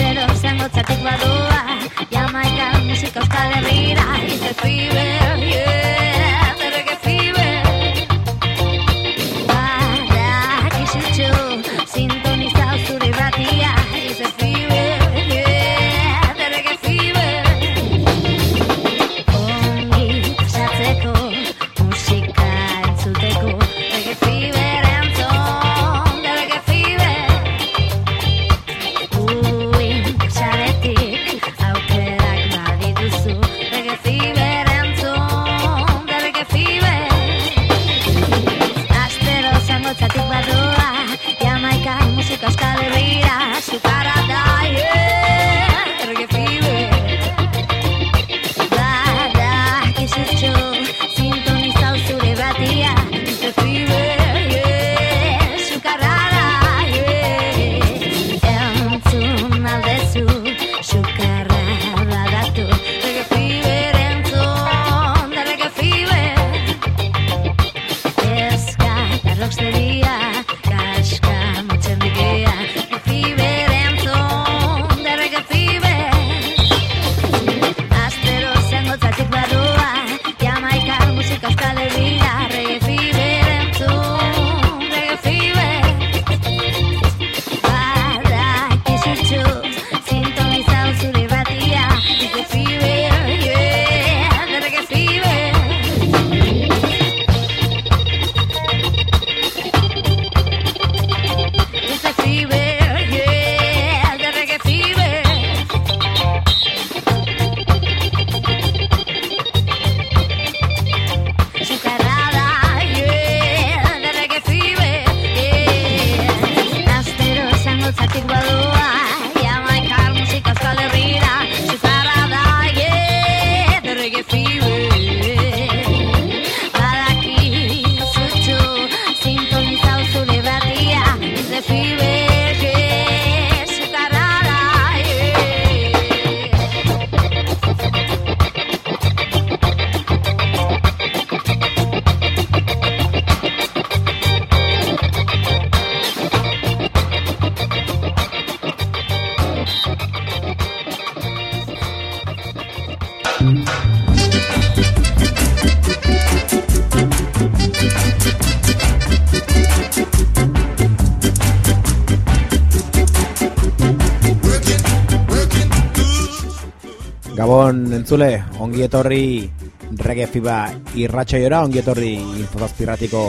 Gabon entzule, ongi etorri Reggae Fiba irratsaioa, ongi etorri Infozazpirratiko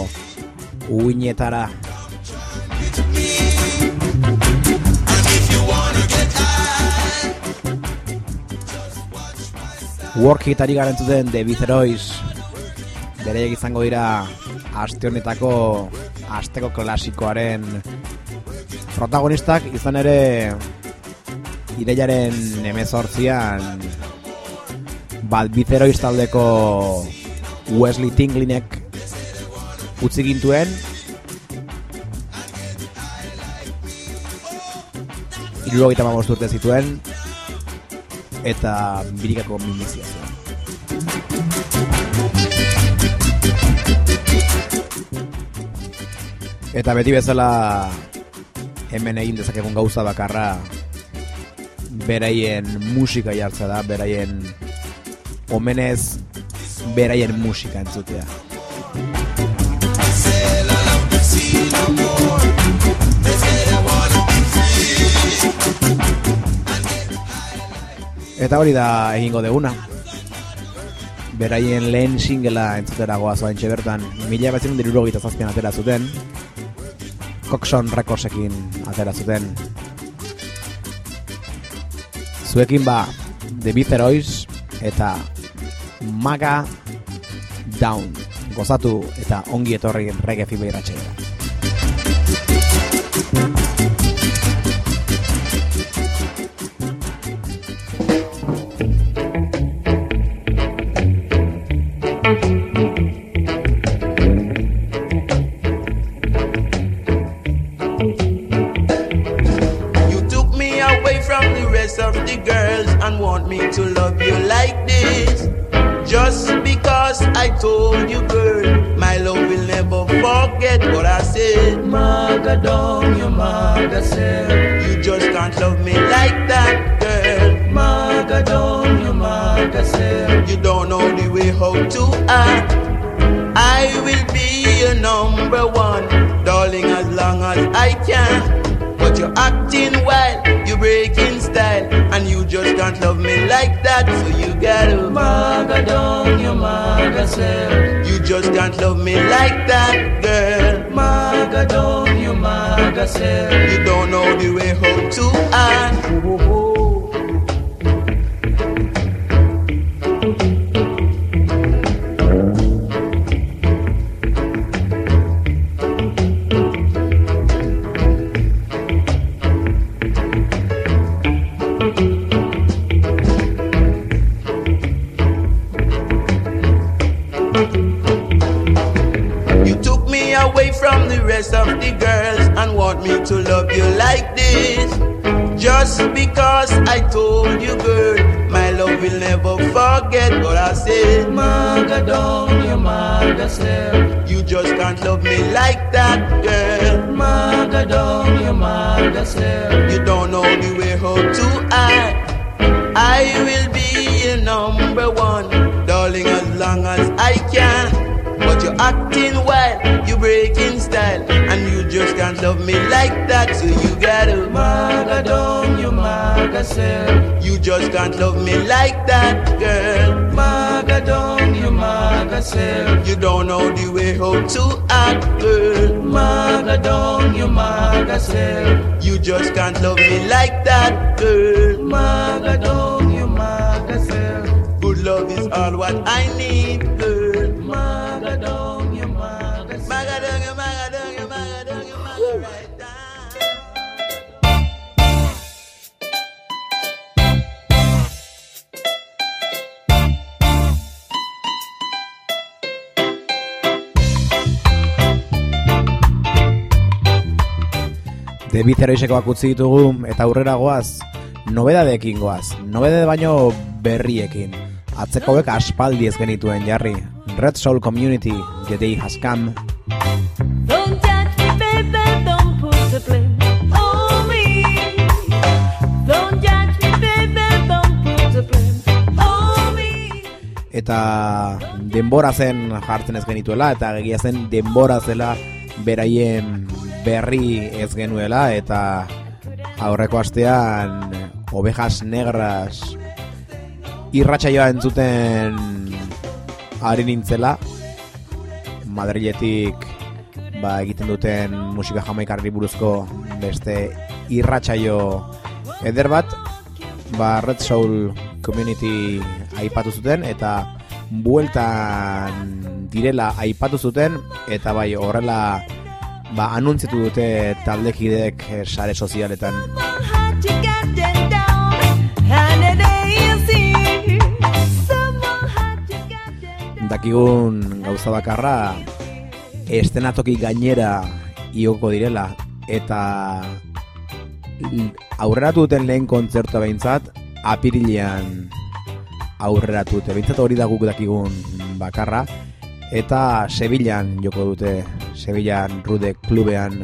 uinetara. Work Hitari garantzuten The Viceroys bereiek izango dira aste honetako asteko klasikoaren protagonistak, izan ere irailaren 18an Viceroys taldeko Wesley Tinglinek utzi gintuen 75 urte zituen eta birikako minizia zuen. Eta beti bezala hemen egin dezakegun gauza bakarra beraien musika jartza da, beraien omenez beraien musika entzutea. Eta hori da egingo deguna. Beraien lehen singela entzutera goaz oaintxe bertan 1977an atera zuten, Coxon Recordsekin atera zuten. Zuekin ba The Viceroys eta Maga Down. Gozatu eta ongi etorri Reggae Fiba irratsaioa. Of the girls and want me to love you like this. Just because I told you, girl, my love will never forget what I said. Maga down, you maga self. You just can't love me like that, girl. Maga down, you maga self. You don't know the way how to act. I will be your number one, darling, as long as I can. But you're acting wild, you're breaking style, and you just can't love me like that. So you gotta maga down, you maga self. You just can't love me like that, girl. Maga down, you maga self. You don't know the way how to act. Of the girls and want me to love you like this. Just because I told you, girl, my love will never forget what I said. Maga down, you maga self. You just can't love me like that, girl. Maga down, you maga self. You don't know the way how to act. I will be your number one, darling, as long as I can. But you're acting wild, you're breaking style, and you just can't love me like that. So you gotta maga down, you maga self. You just can't love me like that, girl. Maga down, you maga self. You don't know the way how to act, girl. Maga down, you maga self. You just can't love me like that, girl. Maga down, you maga self. Good love is all what I need, girl. Maga down, you maga self. Maga down, you maga down, you maga down, you maga right down. David Heroisekoak utzi ditugu eta aurrera goaz, nobedadeekin goaz, nobedade baino berriekin. Atzekoek aspaldi ez genituen jarri. Red Soul Community, The Day Has Come. Don't touch me, baby, don't put the blame on me. Don't judge me, baby, don't put the blame on me. Eta denbora zen jartzen ez genituela, eta egia zen denbora zela beraien berri ez genuela, eta aurreko astean Ovejas Negras irratsaioa entzuten ari nintzela, Madriletik egiten duten musika jamaikarri buruzko beste irratsaio eder bat, Red Soul Community aipatu zuten, eta bueltan direla aipatu zuten, eta bai horrela anuntzitu dute taldekideek sare sozialetan. Dakigun gauza bakarra, estenatoki gainera ioko direla, eta aurreratu duten lehen kontzertua behintzat, apirilean aurreratu dute, behintzat hori da guk dakigun bakarra, eta Sevillan joko dute, Sevillan Rude klubean.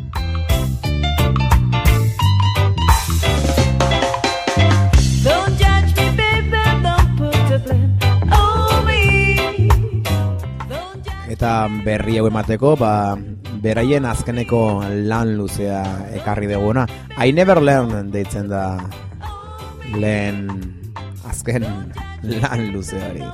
Eta berri hau emateko, beraien azkeneko lan luzea ekarri duguna. I Never Learn deitzen da lehen azken lan luzeari.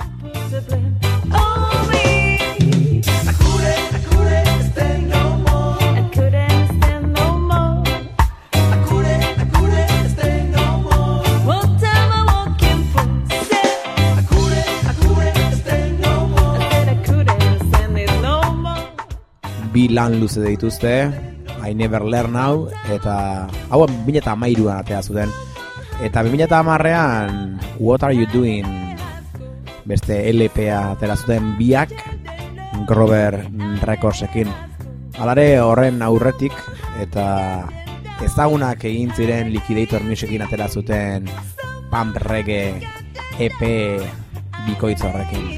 Bi lan luze dituzte, I Never Learn Now, eta hau 2013an atea zuten. Eta 2010an What Are You Doing beste LPa atera zuten biak Grover Recordsekin. Alare horren aurretik eta ezagunak egin ziren Liquidator Musicin atera zuten Pump Reggae EP bikoitz horrekin.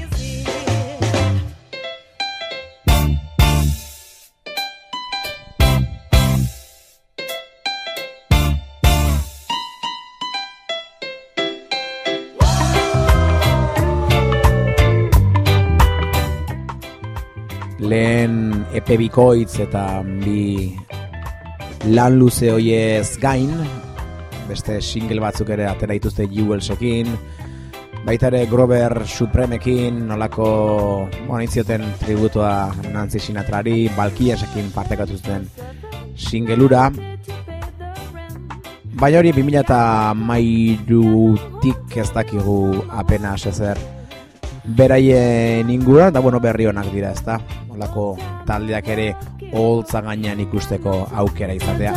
Lehen epe bikoitz eta bi lan luze hoiez gain, beste single batzuk ere atera dituzte Jewelsekin, baita ere Grover Supremekin, nolako intzioten tributua Nancy Sinatrari, Balkiasekin partekatuzten singelura. Bai hori 2013-tik ez dakigu apenas ezer beraien inguruan, eta berri onak dira, ezta? Olako taldeak ere holtza gainean ikusteko aukera izatea.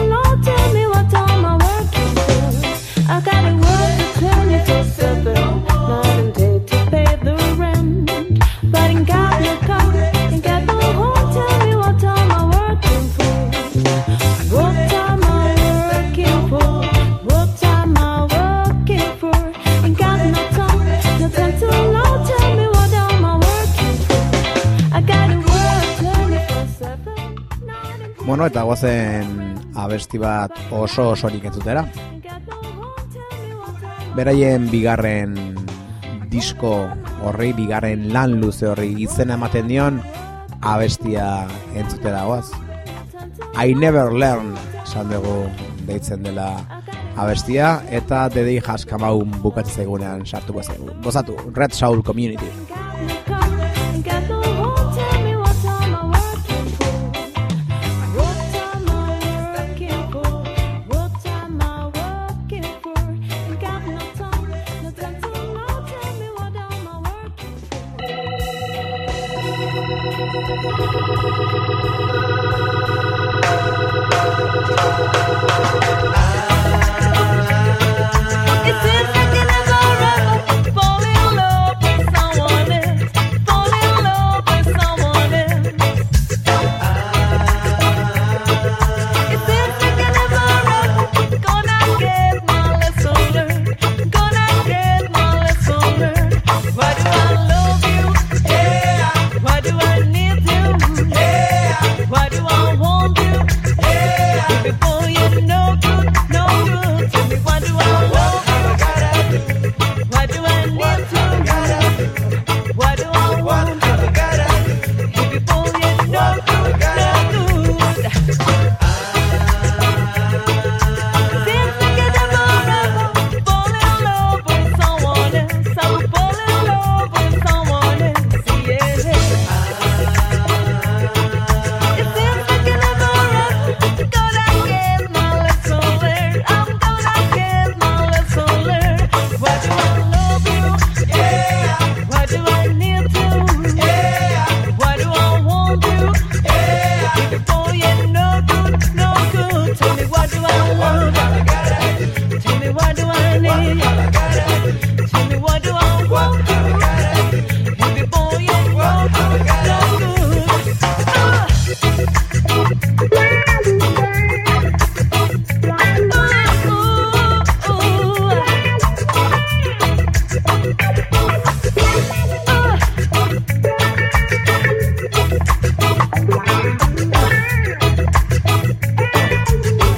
Eta goazen abesti bat oso osorik entzutera. Beraien bigarren disko horri, bigarren lan luze horri izena ematen dion abestia entzutera goaz. I Never Learn esan dugu deitzen dela abestia, eta The Day Has Come Out bukatzen zaigunean sartuko zaigu. Gozatu, Red Soul Community.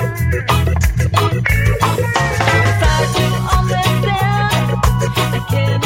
I can't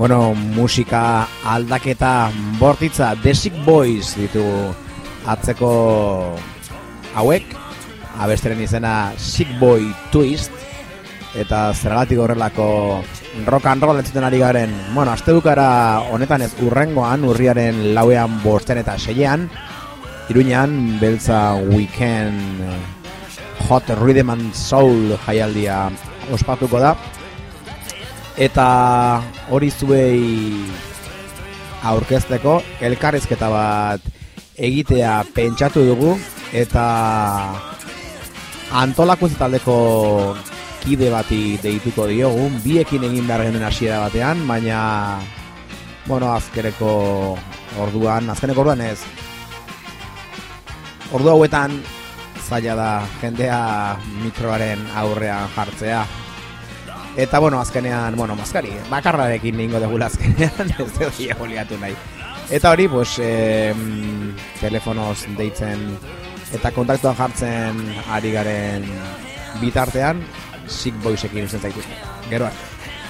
Bueno, musika aldaketa bortitza, The Sick Boys ditugu atzeko hauek, abesteren izena Sick Boy Twist, eta zergatik horrelako rock and roll entzuten ari garen. Bueno, astebukara honetan ez, urrengoan, urriaren 4ean, 5ean eta 6ean, Iruñan, beltza Weekend Hot Rhythm and Soul jaialdia ospatuko da. Eta hori zuei aurkezteko elkarrizketa bat egitea pentsatu dugu, eta antolakuntza taldeko kide bati deituko diogu, biekin egin behar genuen hasiera batean, baina bueno, azkeneko orduan ez, ordu hauetan zaila da jendea mikroaren aurrean jartzea. Eta bueno, azkenean, maskari, bakarrarekin ningo degula azkenean, ez dut liatu nahi. Eta hori, telefonoz deitzen eta kontaktuan jartzen ari garen bitartean, Sick Boysekin usten zaituzte. Gero arte.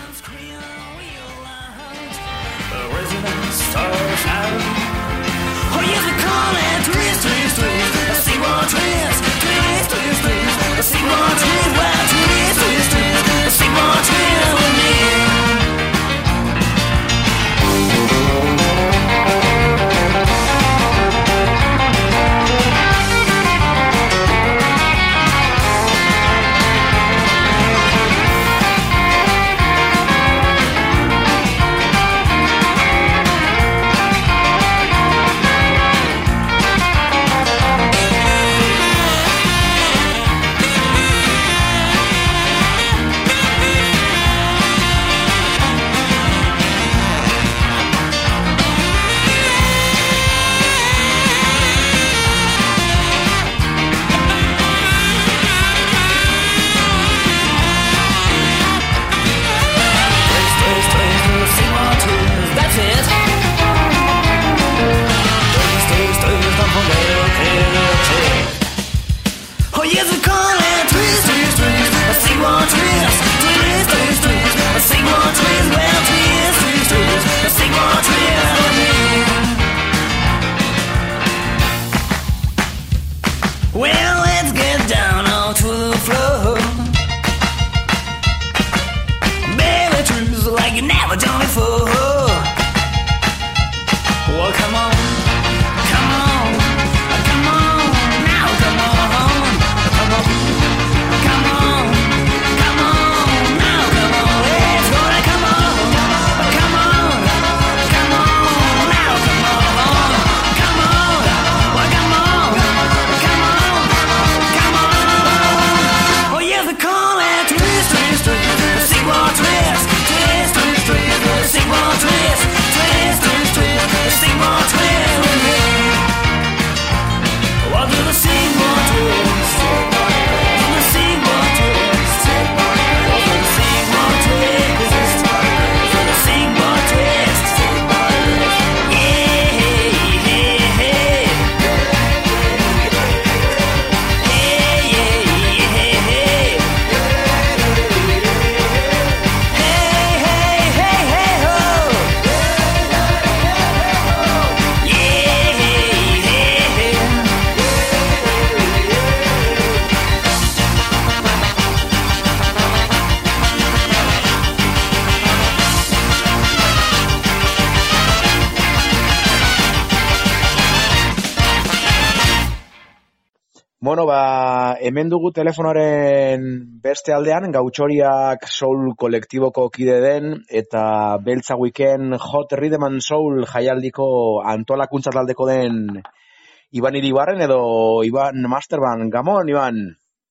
Bueno, hemen dugu telefonoaren beste aldean, Gautxoriak Soul kolektiboko kide den, eta beltza Weekend Hot Rhythm and Soul jaialdiko antolakuntza taldeko den Iban Iribarren edo Iban Masterban. Gamon, Iban?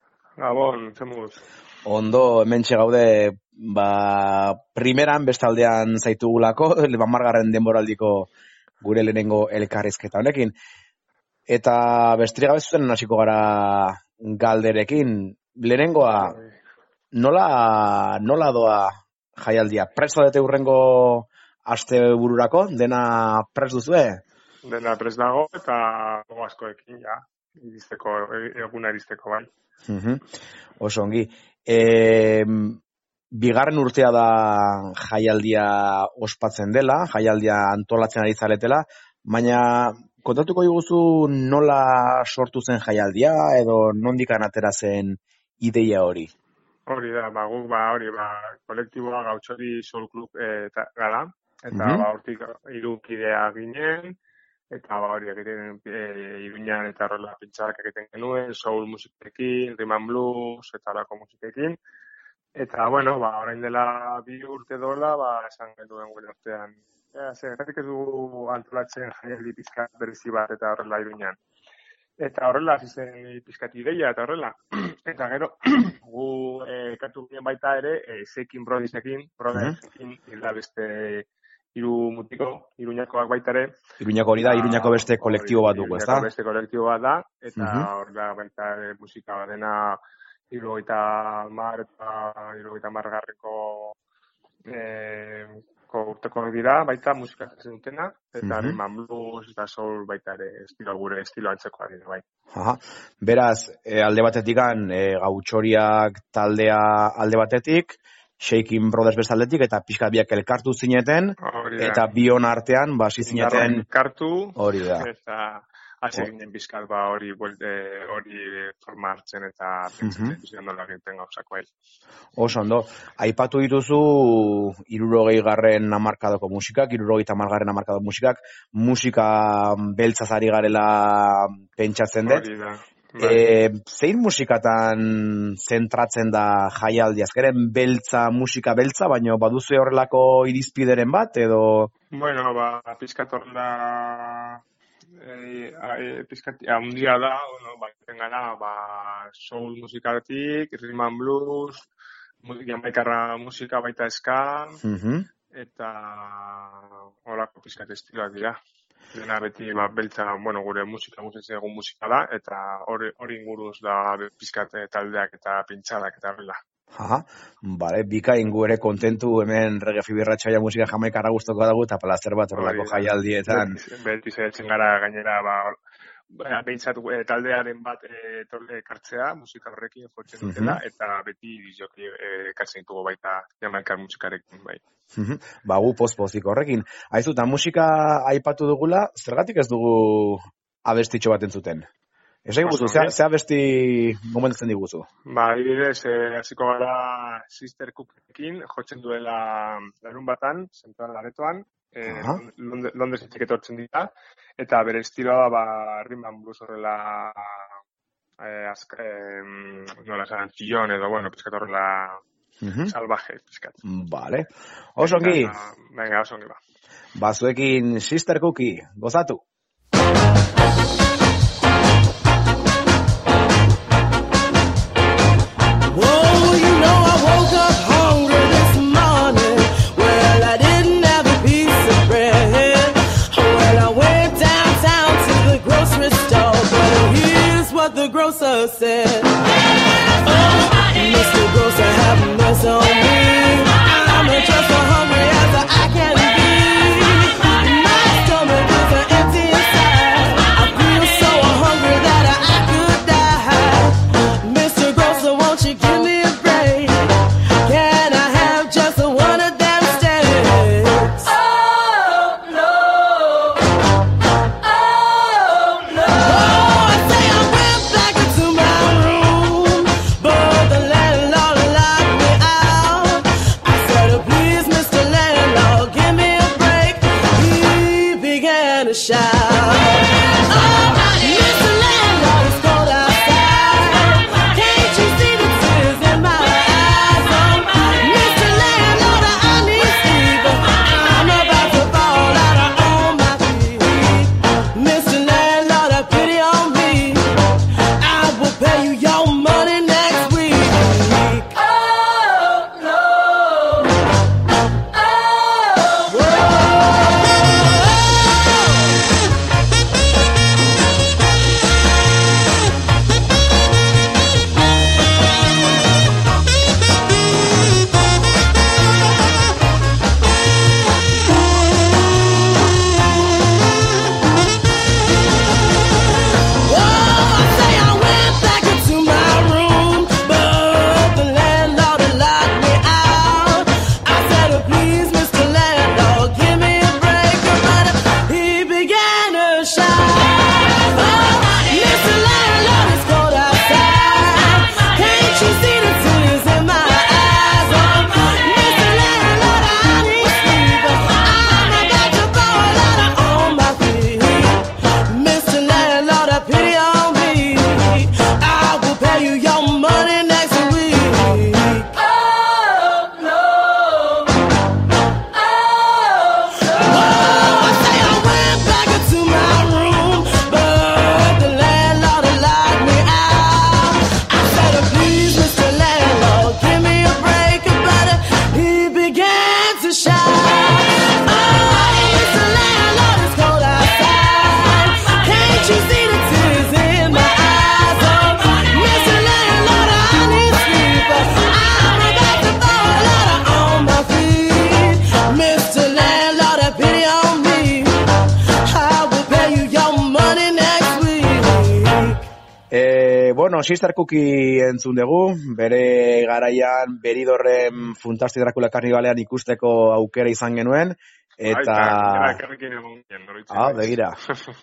Gabon, zemuz. Ondo, hemen gaude, primeran bestaldean zaitugulako, 10. denboraldiko gure lehenengo elkarrizketa honekin. Eta besterik gabe zuten hasiko gara galderekin. Lehenengoa, nola doa jaialdia? Prest dute urrengo astebururako? Dena prest duzue? Dena prest dago eta gogo askoekin, ja. Eguna iristeko, bai. Oso ongi. bigarren urtea da jaialdia ospatzen dela, jaialdia antolatzen ari zaretela, baina kontatuko diguzu nola sortu zen jaialdia edo nondik atera zen ideia hori? Hori da, guk kolektiboa Gautxori Soul Club gara, eta hortik 3 kidea ginen, eta hori egiten Iruñan eta horrela pintxadak egiten genuen, soul musikekin, rhythm and blues eta horako musikekin. Eta, orain dela 2 urte dola, esan genuen gure artean. Zergatik ez dugu antolatzen jaialdi pizkat berezi bat eta horrela Iruñan. Eta horrela, hasi zen pizkat ideia eta horrela. Eta gero, gu ekatu ginen baita ere, Shaking Brothers'ekin, ila beste 3 mutiko, Iruñakoak baita ere. Iruñako hori da, Iruñako beste kolektibo bat dugu, ezta? Iruñako beste kolektibo bat da, eta hor da baita musika badena 70 eta 70 garreko urteko dira, baita musika jasen dutena, eta rhythm blues eta soul baita ere gure estilo antzekoa dira, bai. Beraz, alde batetik Gautxoriak taldea alde batetik, Shaking Brothers beste aldetik, eta pixka biak elkartu zineten, eta bion artean, hasi zineten... Elkartu, hori da. Eta hasi ginen bizkat hori forma hartzen eta pentsatzen nola egiten gauzako hel. Oso ondo, aipatu dituzu 60garren hamarkadako musikak, 70garren hamarkadako musikak, musika beltzaz ari garela pentsatzen dut. Hori da. Zein musikatan zentratzen da jaialdi? Azkeren musika beltza, baina baduzu horrelako irizpideren bat, edo... Pizkat horrela... Pizkat handia da, baiten gara, soul musikatik, rhythm and blues, jamaikarra musika baita ska, eta horako pizkat estiloak dira. Dena beti beltza, gure musika egun musika da, eta hori inguruz da pizkat taldeak eta pintxadak eta horrela. Bale, bikain gu ere kontentu hemen Reggae Fibirratxoia musika jamaikarra guztoko dago eta plazer bat horrelako jaialdietan. Beti zaitzen gara gainera, behintzat taldearen bat ekartzea, musika horrekin jotzen dutela, eta beti dizoki ekartzen ditugu baita jamaikar musikarekin bai. Gu pozik horrekin. Aizu, eta musika aipatu dugula, zergatik ez dugu abestitxo bat entzuten? Esai guzu, ze abesti gomendatzen diguzu? Adibidez, hasiko gara Sister Cookekin, jotzen duela larun batan, zentuan laretoan, Londresetik etortzen dira, eta bere estiloa rhythm and blues horrela nola esan, chillon edo, pizkat horrela salvaje, pizkat. Vale. Osongi. Venga, osongi ba. Bazuekin Sister Cookie, gozatu. The grocer said, Mr. Grocer, have mercy on me. I'm just so hungry as I can be. My stomach is empty inside. I feel so hungry that I could die. Mr. Grocer, won't you give me a break? Can I have just one of them steaks? Oh, no. Oh, no. Oh, I say I went back into my room. Bueno, Sister Cookie entzun dugu, bere garaian Beridorren Fantastic Dracula Karnibalean ikusteko aukera izan genuen, eta... Gainera ekarrekin egon ginen, noritzen. Begira.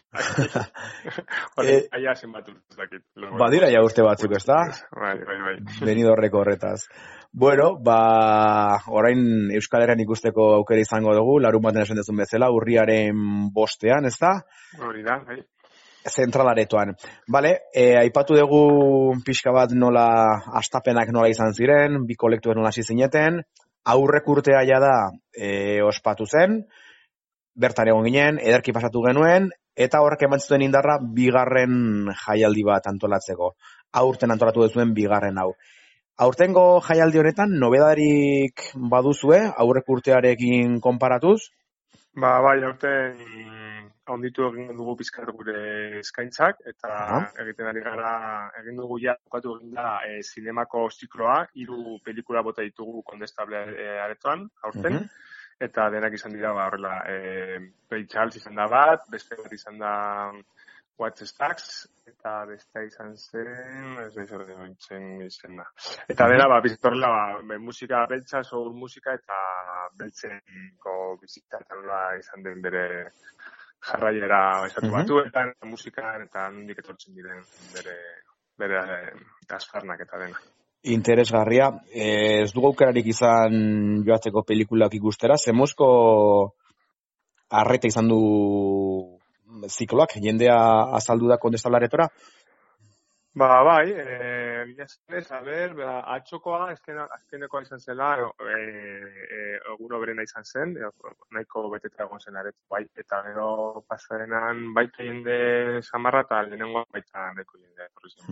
Hori, aia zenbat urte dakit. Badira ja urte batzuk, ezta? Bai. Benidorreko horretaz. Bueno, orain Euskal Herrian ikusteko aukera izango dugu, larun baten esan dezun bezala, urriaren 5ean, ezta? Hori da, bai. Zentralaretoan. Bale, aipatu dugu pixka bat nola astapenak nola izan ziren, bi kolektuak nola hasi zineten, aurrek urtea ja da ospatu zen, bertan egon ginen, ederki pasatu genuen, eta horrek eman zuten indarra bigarren jaialdi bat antolatzeko. Aurten antolatu duzuen bigarren hau. Aurtengo jaialdi honetan, nobedarik baduzue, aurrek urtearekin konparatuz? Bai, aurten onditu egin dugu pizkat gure eskaintzak, eta egiten ari gara, egin dugu bukatu egin da zinemako zikloa, 3 pelikula bota ditugu Kondestable aretoan, aurten, eta denak izan dira, horrela, Ray Charles izan da bat, beste bat izan da What's Stacks, eta beste izan zen, ez nahi zer dintzen izan da. Eta dena, bizitorrela, musika beltza, soul musika, eta beltzenko bizita, eta nola izan den bere jarraiera esatu batuetan, musikan, eta nondik etortzen diren bere asfarnak eta dena. Interesgarria. Ez dugu aukerarik izan joatzeko pelikulak ikustera, zemozko arreta izan du zikloak, jendea azaldu da Kondestablaretora? Bai, atxokoa, azkenekoa izan zela, egun oberena izan zen, nahiko beteta egon zen aretu, bai, eta gero pasarenan baita jende samarra eta lehenengoa baita nahiko jende,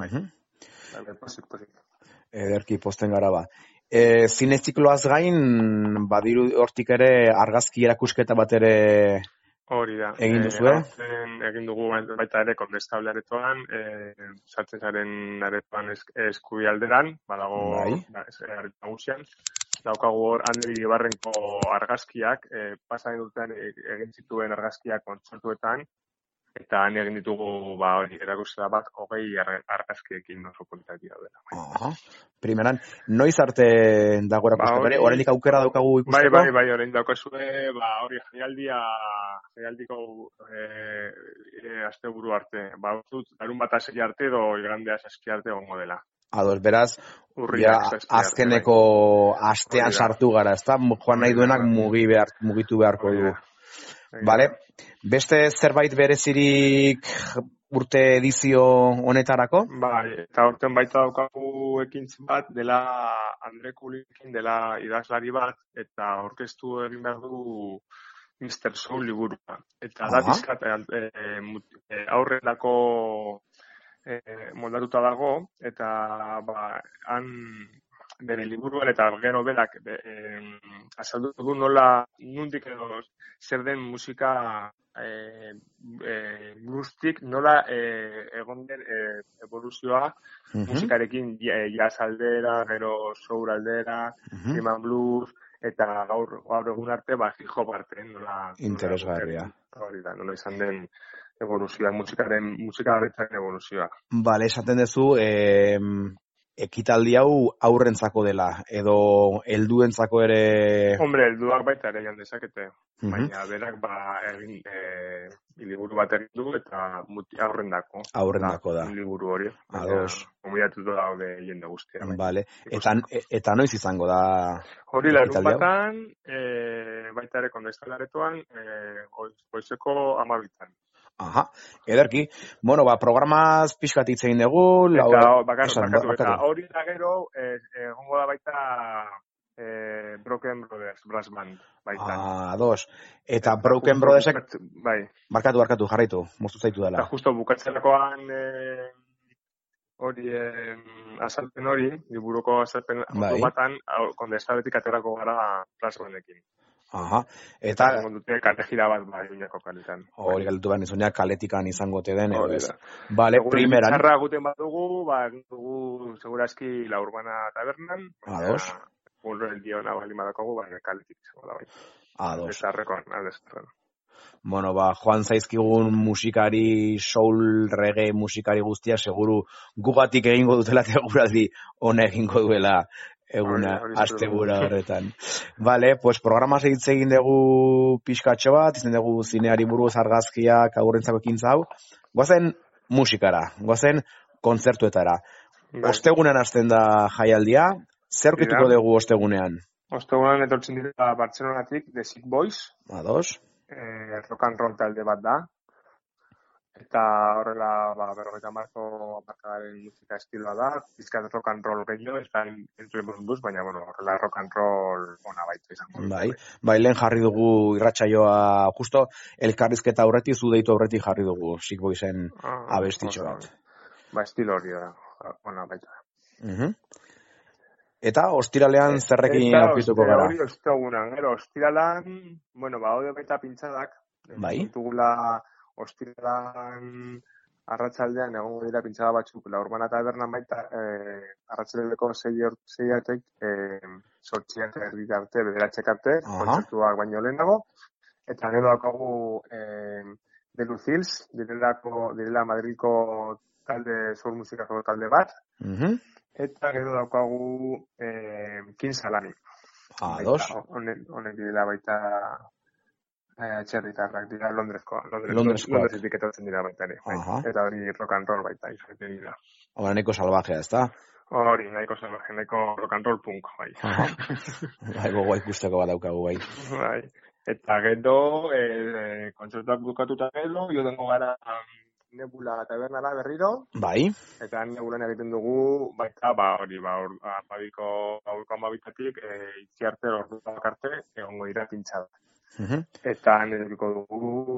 bai. Ederki posten gara ba. Zine zikloaz gain, badiru hortik ere argazki erakusketa bat ere hori da. Egin duzue? Egin dugu baita ere Kondestable aretoan, sartzen zaren aretoan eskubi alderan, badago areto nagusian. Daukagu hor Ander Iribarrenko argazkiak, pasan duten egin zituen argazkiak kontzertuetan, eta han egin ditugu erakustera bat 20 argazkiekin oso politak dira dela. Primeran, noiz arte dago erakustera? Oraindik aukera daukagu ikusteko? Bai, orain daukazue, hori jaialdiko asteburu arte. Larun bat asei arte edo igandea saski arte egongo dela. Ados, beraz, azkeneko astean sartu gara, ezta? Joan nahi duenak mugitu beharko du. Vale. Beste zerbait berezirik urte edizio honetarako? Bai, eta urten baita daukagu ekintza bat, dela Andre Kulikin dela idazlari bat, eta orkestu egin behar du Mr. Soul liburua. Eta da bizkat aurrendako moldatuta dago, eta han bere liburuan eta gero berak azaldu du nola nundik edo zer den musika bluestik nola egon den evoluzioa musikarekin jazz aldera, gero soul aldera, rhythm and blues, eta gaur egun arte hip hop arte, nola interesgarria. Hori da, nola izan den evoluzioa, musika horretzaren evoluzioa. Bale, esaten duzu, ekitaldi hau aurrentzako dela, edo helduentzako ere... Hombre, helduak baita ere jan dezakete. Baina berak egin liburu bat egin du eta aurrendako. Aurrendako da. Liburu hori. Ados. Kombinatuta daude jende guztia. Vale. Eta noiz izango da... Hori larun batan, baita ere Kondestable aretoan, goizeko 12. Aha, ederki. Bueno, programaz pixkat hitz egin dugu. Eta hori da gero, egongo da baita Broken Brothers Brass Band. Ados. Eta Broken Brothersek... Bai. Barkatu, jarraitu. Moztu zaitu dela. Eta justo bukatzerakoan hori azalpen hori, liburuko azalpen batan, Kondestabletik aterako gara Brass Bandekin. Aha, eta... Dute kale bat Iruñako kaletan. Hori galdutu behar nizuneak kaletikan izango te den. Vale, primeran. Txarra guten bat dugu, dugu segurazki La Urbana tabernan. Ados. Urren diona bali madakogu, kaletik izango da bai. Ados. Desarrekoan, aldezarrean. bueno, joan zaizkigun musikari, soul, reggae musikari guztia, seguru gugatik egingo dutela eta eguraldi ona egingo duela eguna astebura horretan. Vale, pues programa segitze egin dugu pixkatxo bat, izan dugu zineari buruz argazkiak agurrentzako ekintza hau. Goazen musikara, goazen kontzertuetara. Ostegunean hasten da jaialdia, zer aurkituko dugu ostegunean? Ostegunean etortzen dira Bartzelonatik The Sick Boys. Ados. Rock and roll talde bat da. Eta horrela, 50 markagaren musika estiloa da. Pizkat rock and roll gehiago, ez da entzuen burunduz, baina horrela rock and roll ona baita izango. Bai, lehen jarri dugu irratsaioa, justo elkarrizketa aurretik, zu deitu aurretik jarri dugu Sick Boysen abestitxo bat. Estilo hori da, ona baita. Eta ostiralean zerrekin aurkituko gara? Hori ostegunan, ostiralan, haude baita pintzadak. Bai. Dugula ostiralan arratsaldean egongo dira pintzada batzuk, La Urbana Tabernan baita, arratsaldeko 6 sortziak erdik arte, bederatxek arte, kontzertuak baino lehenago. Eta gero daukagu The Lucils, direla Madrilko talde, soul musikako talde bat. Eta gero daukagu King Salami. Dos. Honek dira baita txerritarrak dira Londresetik etortzen dira baita ere. Eta hori rock and roll baita izaten dira. Hora nahiko salvajea, ez da? Hori, nahiko salvaje, nahiko rock and roll punk, bai. Bai, gogoa ikusteko bat daukagu, bai. Bai. Eta gero, kontzertuak bukatuta gero, jo dengo gara Nebula Tabernara berriro. Bai. Eta Nebulan egiten dugu, baita, abiko amabitatik, itziarte, ordu bakarte, egongo dira pintxada. Eta neduriko dugu,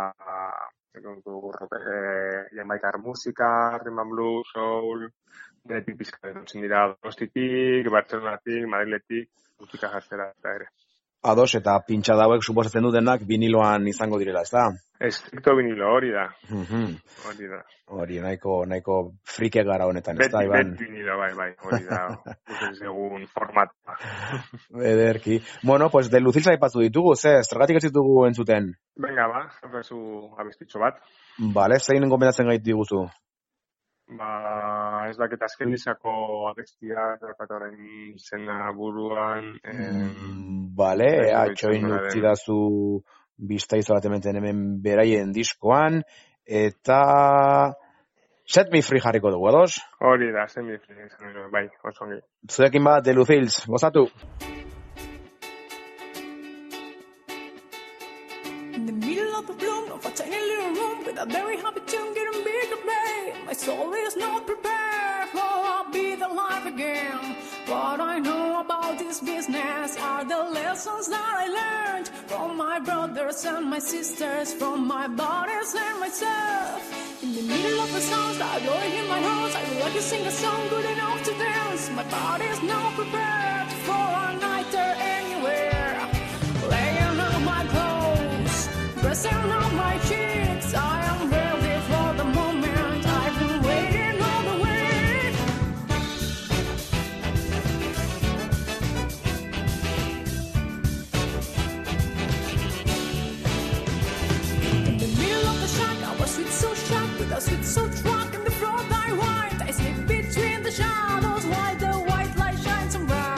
jamaikar musika, rhythm and blues, soul, denetik pizka erotzen dira, Donostitik, Bartzelonatik, Madriletik, musika jartzera eta ere. Ados, eta pintxada hauek suposatzen dutenak viniloan izango direla, ez da? Estricto vinilo, hori da. Hori da. Hori, nahiko frike gara honetan, ez da, Iban? Bet vinilo, bai, hori da. Segun formata. Ederki. Bueno, pues de Lucils aipatu ditugu, zergatik ez ditugu entzuten? Venga, zaukazu abestitxo bat. Vale, zein gomendatzen gaitu diguzu? Ez dakit azken dizako abestia, zerkatoren izena buruan. Vale, atxoin utzidazu bizta izolatamentzen hemen beraien diskoan, eta Set Me Free jarriko dugu, ados? Hori da, Set Me Free, bai, oso ongi. Zuekin bat, The Lucils, gozatu! In the middle of the bloom of a tiny little room with a very happy tune getting bigger, babe. My soul is not prepared for I'll be the life again. What I know about this business are the lessons that I learned from my brothers and my sisters, from my bodies and myself. In the middle of the songs that are blowing in my nose, I would like to sing a song good enough to dance. My body is not prepared for a night there anywhere. Laying on my clothes, pressing on my cheeks, I am ready for the moment I've been waiting all the way. In the middle of the shack, I was sweet so shocked with a sweet so drunk in the front I white. I slip between the shadows while the white light shines so bright.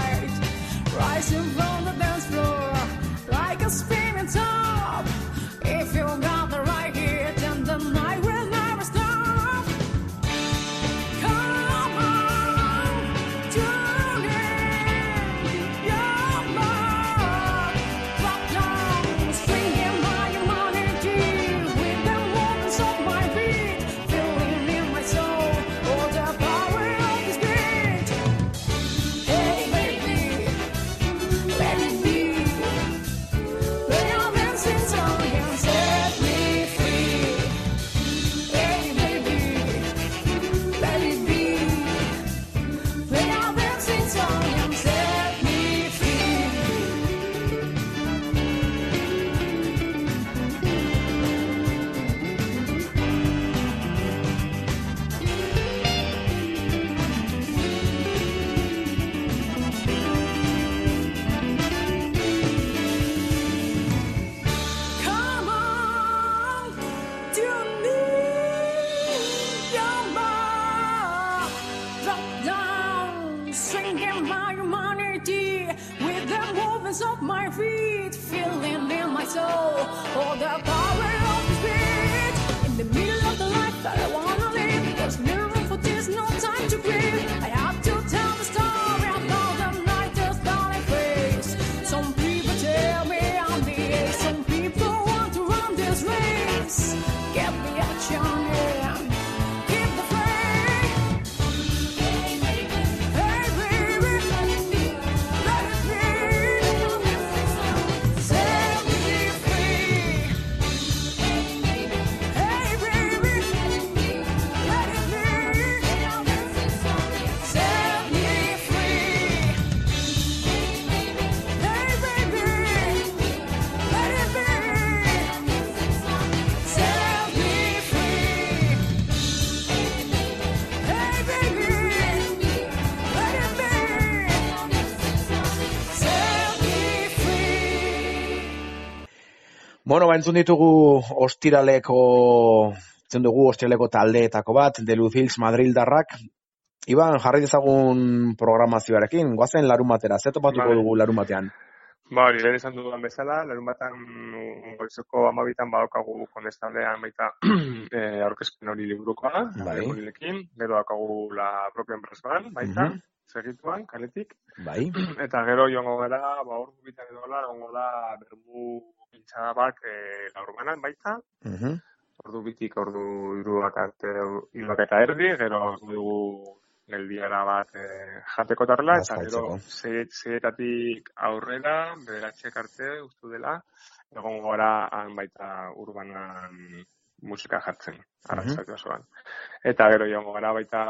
soles of my feet, feeling in my soul all the power of the spirit. In the middle of the life that I wanna live, there's no room for this, no time to breathe. I have to tell the story about the night that's gone and face. Some people tell me I'm the ace, some people want to run this race. Get the action in, keep the faith. Hey baby, let it be. Set me free. Hey baby, let it be. Set me free. Hey baby, let it be. Set me free. Hey baby, let it be. Set me free. Bueno, entzun ditugu ostiraleko taldeetako bat, The Lucils Madrildarrak. Iban, jarri dezagun programazioarekin, goazen larunbatera, ze topatuko Bai. dugu larunbatean? Hori, lehen esan dudan bezala, larunbatan goizeko 12 badaukagu Kondestablean baita aurkezpen hori liburukoa, Bai. horilekin, gero daukagu La propia enpresan, baita, segituan, kaletik, Bai, eta gero joango gara, ordu bitan edo egongo da bermu pintxada bat laurbanan baita, ordu bitik ordu hiruak eta erdi, gero dugu geldiara bat jateko tarla, eta gero zeietatik aurrera, bederatxek arte ustu dela, egon gora han baita urbanan musika jartzen, arratzak osoan. Eta gero joango gara baita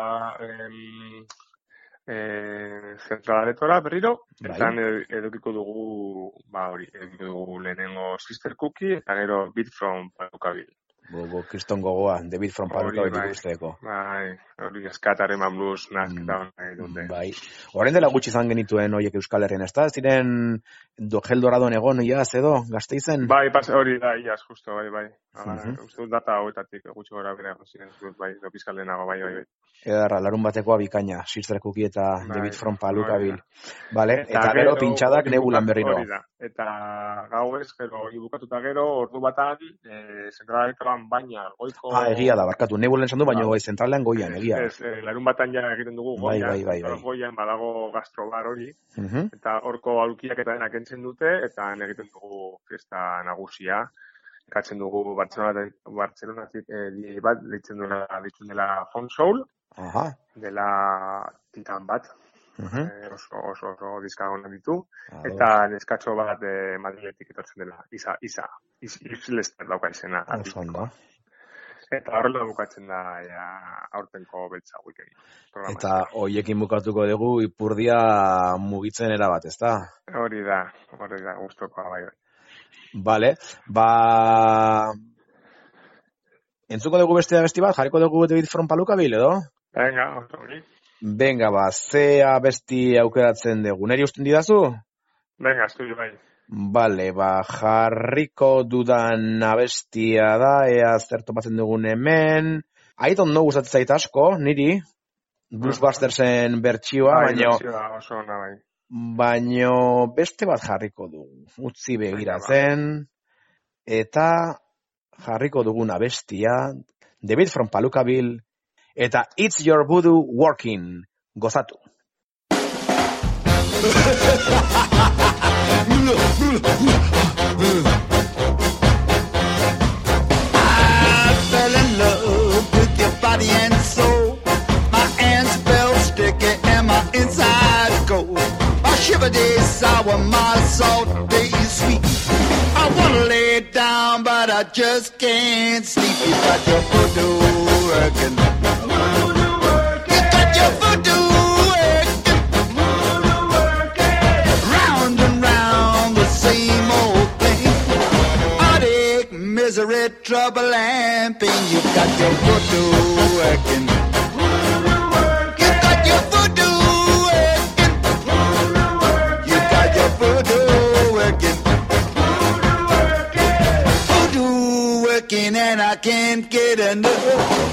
zentralaretora berriro, eta edukiko dugu, edukiko dugu lehenengo Sister Cookie, eta gero Beat from Palookaville. Gogo, kriston gogoa, David from Palookaville ikusteko. Bai, hori eskataren blues nask eta nahi dute. Bai, horren dela gutxi izan genituen horiek Euskal Herrian, ez da? Ziren Gel Doradoan egon, iaz edo, Gasteizen? Bai, hori da, iaz, justo, bai. Uste dut data hauetatik gutxi gora bera, ziren, bai, pizkaldenago, bai. Edarra, larun batekoa bikaina, Sister Cookie eta David from Palookaville. Vale, eta gero pintxadak Nebulan berriro. Hori da, eta gauez, gero, ibukatuta gero, ordu batan, zentraletoan baina, goiko... Egia da, barkatu, Nebulan esan du, baina zentralean goian, egia. Larun batan ja egiten dugu goian, goian badago gastrobar hori, eta horko aulkiak eta denak entzen dute, eta egiten dugu festa nagusia. Katzen dugu Bartzelonatik bat, ditzen dela Font Soul, dela Titan bat, oso dizkagonak ditu, eta neskatxo bat Madriletik etortzen dela, Isa Lester dauka izena. Eta horrela bukatzen da aurtenko beltza weekend. Eta hoiekin bukatuko dugu Ipurdia mugitzen erabat, ezta? Hori da, gustokoa bai. Vale, entzuko dugu beste abesti bat, jarriko dugu David from Palookaville, edo? Venga, ze abesti aukeratzen dugu, neri usten didazu? Venga, estudio bai. Vale, jarriko dudan abestia da, ea zer topatzen dugun hemen. I don't know gustatzen zait asko, niri, Bluesbustersen bertsioa, baino beste bat jarriko dugu. Utzi begiratzen, eta jarriko duguna abestia, David from Palookaville, eta It's Your Voodoo Working, gozatu. I fell in love with your body and soul. My hands felt sticky and my insides cold. My shiver days sour, my salt days sweet. I wanna lay down, but I just can't sleep. You got your voodoo working. You got your voodoo working. Round and round the same old thing. Heartache, misery, trouble and pain. You got your voodoo working. You got your voodoo working. You got your voodoo working. Voodoo working and I can't get enough.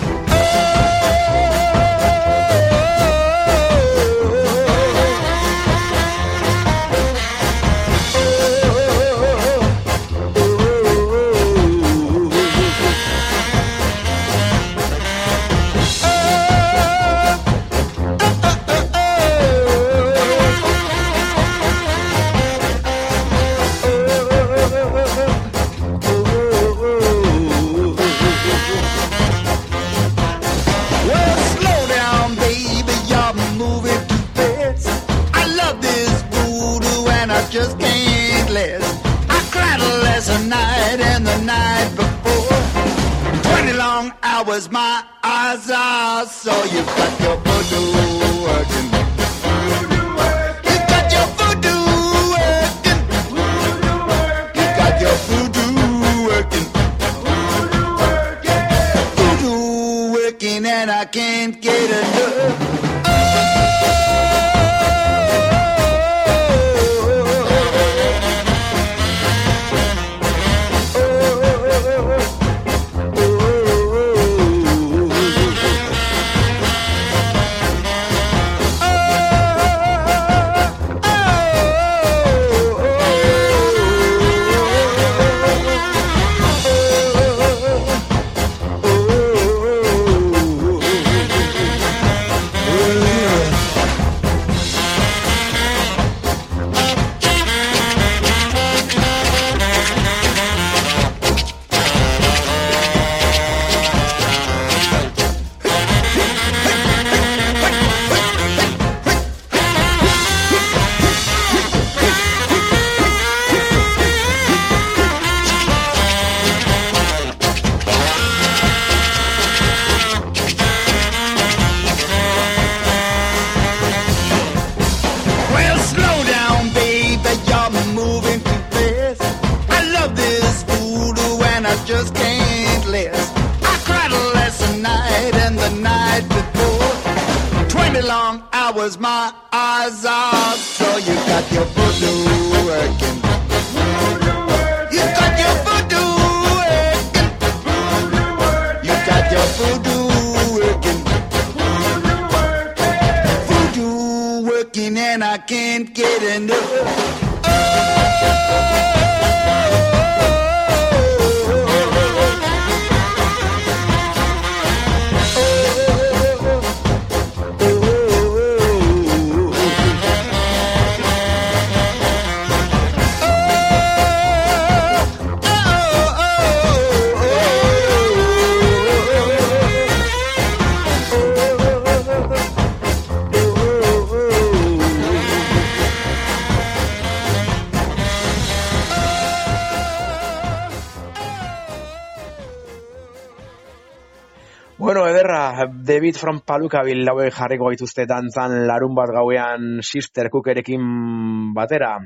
hours my eyes are. So you got your voodoo working. You got your voodoo working. You got your voodoo working. Voodoo working and I can't get enough. Hours my eyes are. So you got your voodoo working. You got your voodoo working. You got your voodoo working. Voodoo working and I can't get enough. Bueno, ederra, David from Palookaville hauek jarriko gaituzte dantzan larun bat gauean Sister Cookerekin batera.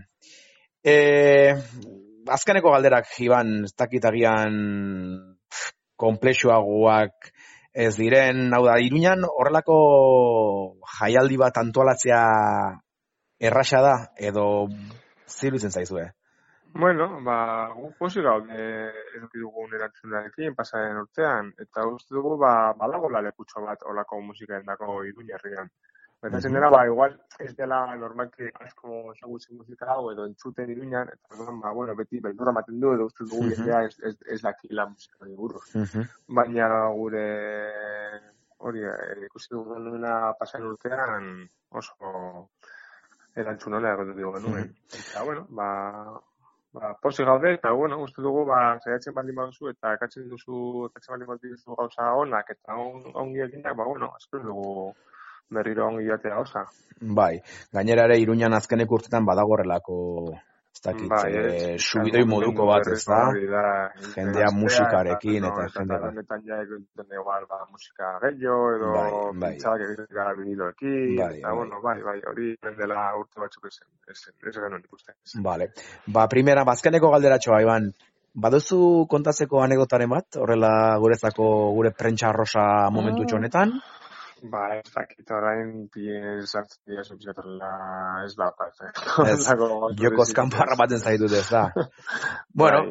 Azkeneko galderak, Iban, ez dakit agian konplexuagoak ez diren, hau da, Iruñan horrelako jaialdi bat antolatzea erraxa da, edo zirutzen zaizue? Bueno, guk pozik gaude eduki dugun erantzunarekin pasaren urtean, eta uste dugu badagoela lekutxo bat olako musikaen dako Iruñerrian. Betatzen dela, igual ez dela normalki asko ezagutzen musika hau edo entzuten Iruñan, eta bueno, beti beldurra ematen du edo uste dugu jendea ez dakila musika hori buruz. Baina gure hori ikusi dugunena pasaren urtean oso erantzun hona egotu dugu genuen. Eta bueno, pozik gaude, eta bueno, uste dugu, saiatzen baldin baduzu, eta ekatzen baldin baduzu gauza onak, eta ongi eginak, bueno, espero dugu berriro ongi jatea osa. Bai, gainera ere Iruñan azkeneko urtetan badago horrelako, ez dakit, subidoi moduko bat, ez da? Jendea musikarekin, eta jendea. Honetan ja egiten igual, musika gehiago, edo pintzak egiten gara viniloekin, eta bueno, bai, hori dela urte batzuk ez genuen ikusten. Vale, primera, azkeneko galderatxoa, Iban, baduzu kontatzeko anekdotaren bat, horrela guretzako gure prentsa arrosa momentu txonetan? Ez dakit, orain sartzen dira subtxatorla ez da parte. Jokoz kanparra baten zaitut ez da. Bueno,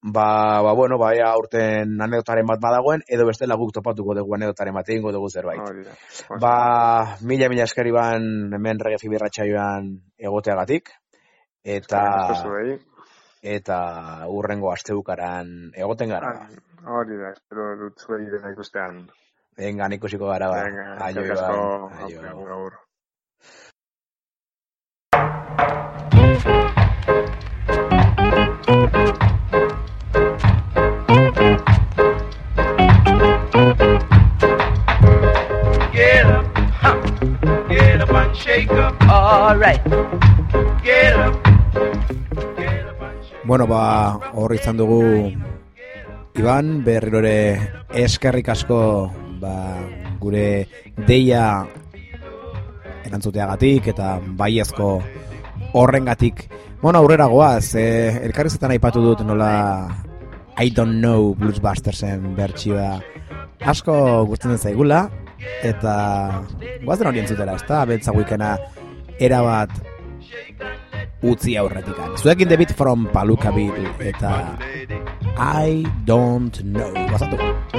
aurten anekdotaren bat badagoen, edo bestela guk topatuko dugu anekdotaren bat egingo dugu zerbait. Mila esker Iban hemen Reggae Fibirratsaioan egoteagatik, eta hurrengo astebukaran egoten gara. Hori da, espero dut zuei dena ikustean. Venga, ikusiko gara ba. Aio, Iban. Get up and shake up. All right. Get up. Bueno, hor izan dugu Iban, berrirore eskerrik asko gure deia erantzuteagatik eta baiezko horrengatik. Bueno, aurrera goaz, elkarrizetan aipatu dut nola I Don't Know Bluesbustersen bertsioa asko gustatzen zaigula eta goazen hori entzutera, ezta? Bentsa Weekenda erabat utzi aurretikan. Zuekin The Beat from Palookaville eta I Don't Know. Gozatu.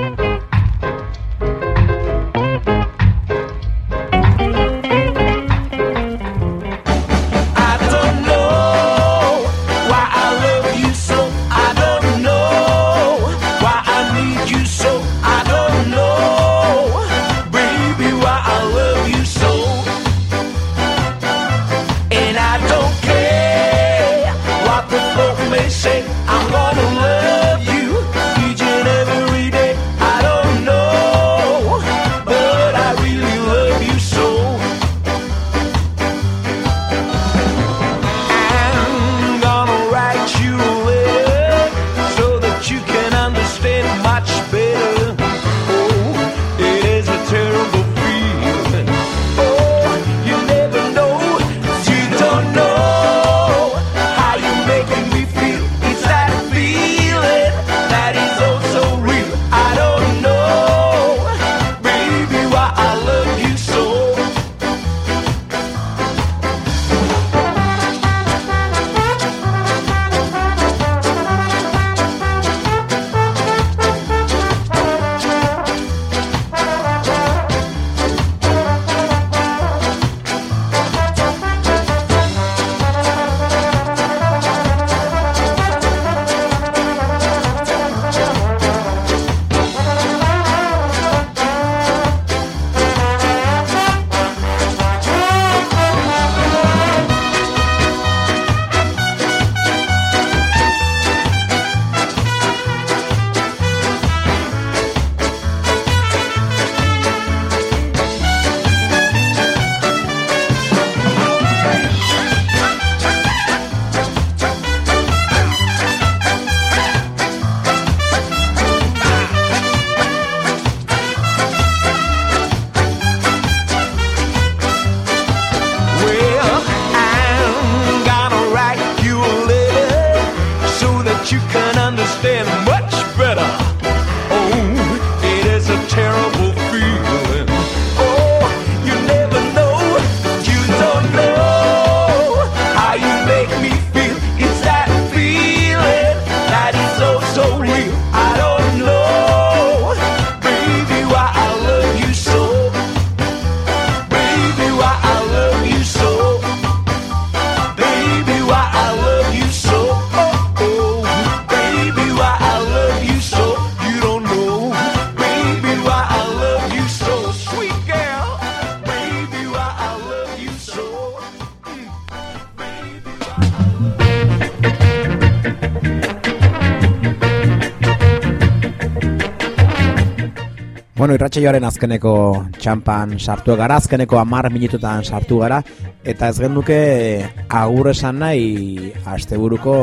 Bueno, irratsaioaren azkeneko txampan sartu gara, azkeneko 10 minututan sartu gara, eta ez genuke agur esan nahi asteburuko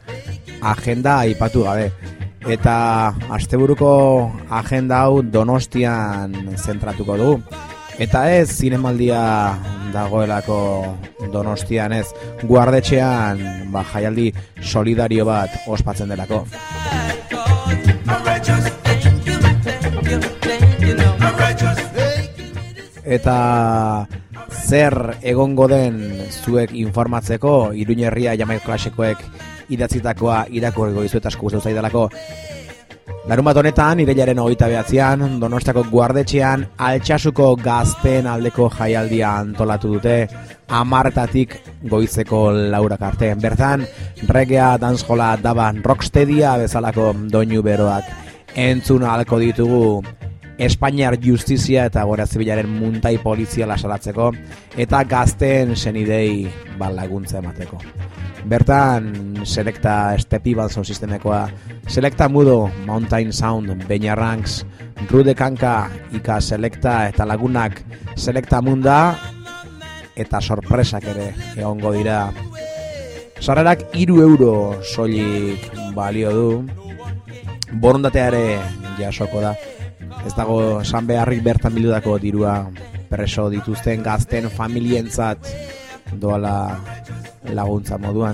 agenda aipatu gabe. Eta asteburuko agenda hau Donostian zentratuko du. Eta ez zinemaldia dagoelako Donostian, ez Guardetxean jaialdi solidario bat ospatzen delako. Eta zer egongo den zuek informatzeko, Iruñerria Jamaika Klasekoek idatzitakoa irakurriko dizuet asko gustatu zaidalako. Larunbat honetan, irailaren 29an, Donostiako Guardetxean Altsasuko gazteen aldeko jaialdia antolatu dute, 10:00 goizeko 4 arte. Bertan, reggaea, dancehola, daba, rocksteadia bezalako doinu beroak entzun ahalko ditugu. Espainiar justizia eta Guardia Zibilaren muntai poliziala salatzeko eta gazteen senidei laguntza emateko. Bertan, Selecta Estepiban sound sistemekoa, Selecta Mudo, Mountain Sound, Beña Ranks, Rude Kanka, Ika Selecta eta lagunak Selecta Munda eta sorpresak ere egongo dira. Sarrerak €3 soilik balio du. borondatea ere jasoko da. Ez dago esan beharrik bertan bildutako dirua preso dituzten gazten familientzat doala laguntza moduan.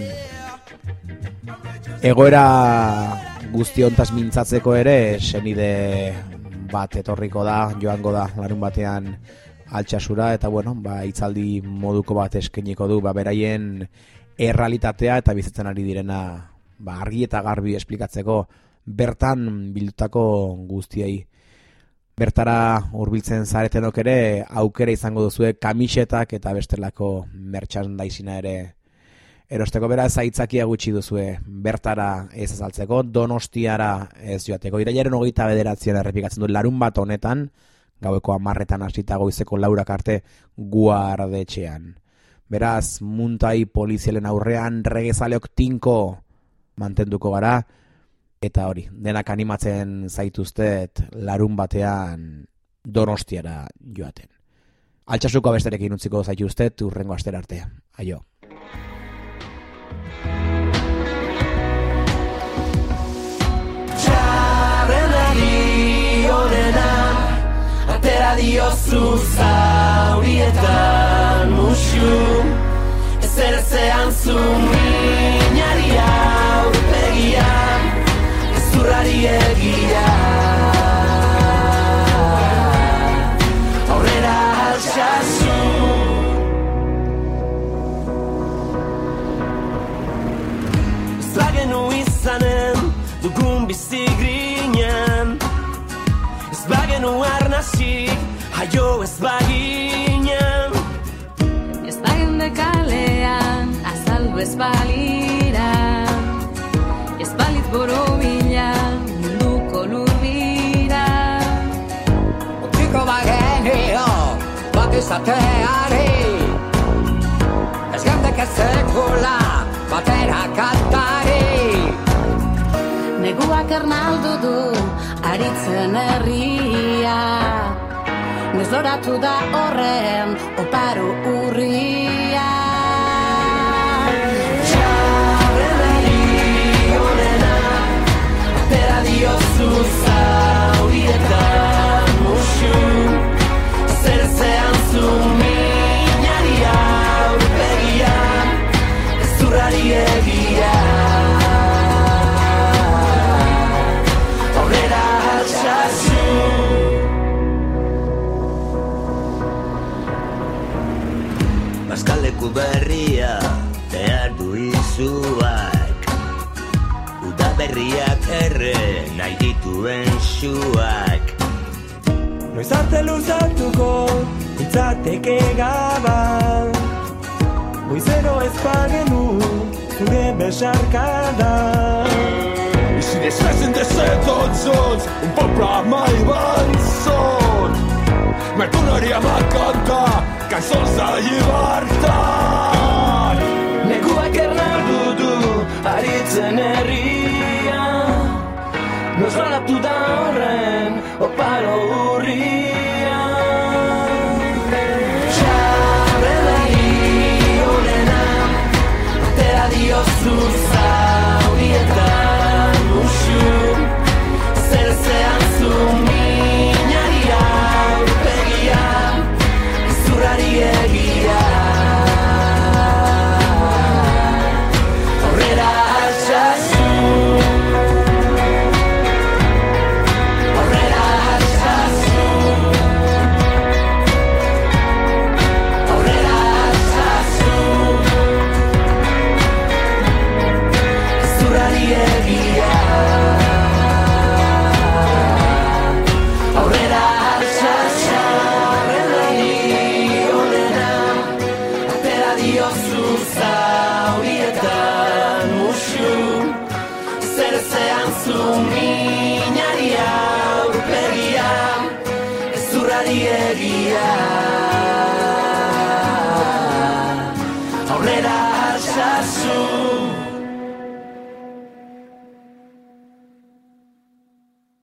Egoera guzti hontaz mintzatzeko ere senide bat etorriko da, joango da larun batean Altsasura, eta bueno, hitzaldi moduko bat eskainiko du, beraien errealitatea eta bizitzen ari direna argi eta garbi esplikatzeko bertan bildutako guztiei. Bertara hurbiltzen zaretenok ere aukera izango duzue kamisetak eta bestelako merchandisea ere erosteko, beraz aitzakia gutxi duzue bertara ez azaltzeko, Donostiara ez joateko. Irailaren 29 errepikatzen du larun bat honetan, gaueko 10etan hasita goizeko 4 arte Guardetxean. Beraz, muntai polizialen aurrean regezaleok tinko mantenduko gara, eta hori, denak animatzen zaituztet larun batean Donostiara joaten. Altsasuko abesterekin utziko zaituztet urrengo astera arte. Aio. Txarrenari onena atera diozu zaurietan musu, ezer ezean zu minari aurpegian, ezurrari egia aurrera altsasu. Ez bagenu izanen dugun bizi grinen, ez bagenu arnasik jaio ez baginen, Ez bagende kalean azaldu ez balira, ez balit borobila munduko lurbira. Utziko bagenio bat izateari, ez gandek ez sekula batera kantari. Neguak ernaldu du aritzen herria, nezloratu da horren oparo urria. Txarrenari onena atera diozu zaurietan musu, zer ezean zu minari aurpegian, ezurrari egia aurrera altsasu. Bazkaleku berria behar du izuak, uda berriak erre nahi dituen suak. Noiz arte luzatuko itzateke gaba, goizero ez bagenu zure besarkada. Ich zie de stressen de zons, un popra mai banzon. Maar toen haria ma canta, canzons da llibertat. Neguak ernaldu du aritzen herria, nozbalatu da horren oparo urria. Txarrenari onena atera diozu zaurietan musu, zer ezean zu minari aurpegian, ezurrari egia aurrera altsasu. Aurrera altsasu. Aurrera altsasu. Ezurrari egia aurrera altsasu. Txarrenari onena atera diozu zaurietan musu, zer ezean zu minari aurpegian, ezurrari egia aurrera altsasu.